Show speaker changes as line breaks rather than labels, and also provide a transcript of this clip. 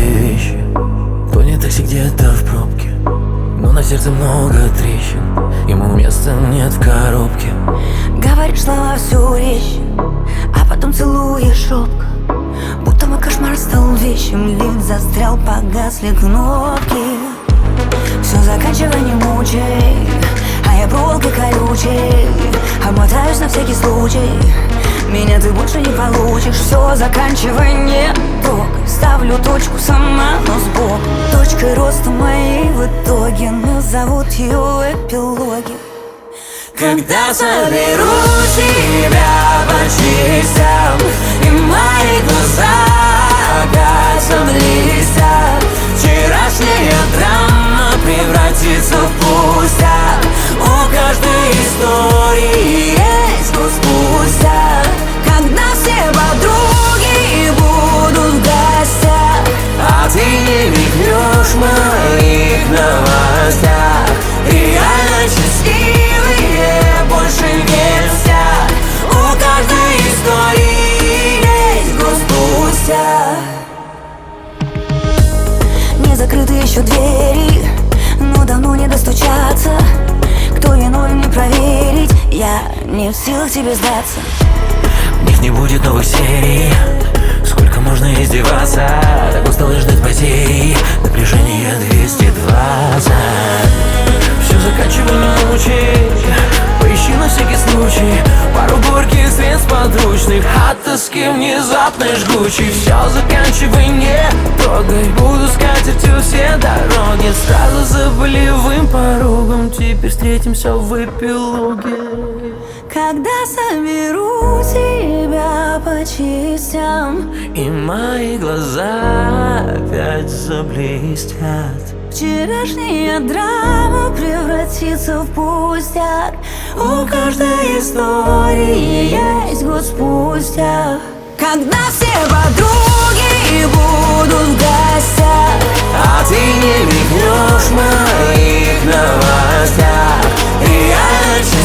многие вещи. Тонет такси где-то в пробке, но на сердце много трещин. Ему места нет в коробке.
Говоришь слова всю речь, а потом целуешь робко, будто мой кошмар стал вещим. Лифт застрял, погасли кнопки. Все, заканчивай, не мучай, а я проволокой колючей обмотаюсь на всякий случай. Меня ты больше не получишь. Все, заканчивай, не трогай. Ставлю точку сама, но сбоку. Точкой роста моей в итоге назовут ее в эпилоге.
Когда соберу тебя по частям, и мои глаза опять заблестят, вчерашняя драма превратится в пустяк. У каждой истории есть год спустя. Когда все подруги будут в гостях, а ты не мигнешь в моих новостях. Реально счастливые больше не всяк. У каждой истории есть год спустя.
Не закрыты еще двери, но давно не достучаться. Кто виновен, не проверить. Я не в силах тебе сдаться.
В них не будет новых серий. Сколько можно издеваться? Так устал ждать потери. Напряжение 220. Все, заканчивай, не мучай. Поищи на всякий случай пару горьких средств подручных от тоски внезапной жгучей. Все, заканчивай, не трогай. Буду с катертью все дороги. Сразу за болевым порогом. Теперь встретимся в эпилоге.
Когда соберу тебя по частям,
и мои глаза опять заблестят,
вчерашняя драма превратится в пустяк. У каждой истории есть год спустя. Когда все подруги будут в гостях,
а ты не мигнешь в моих новостях. Реально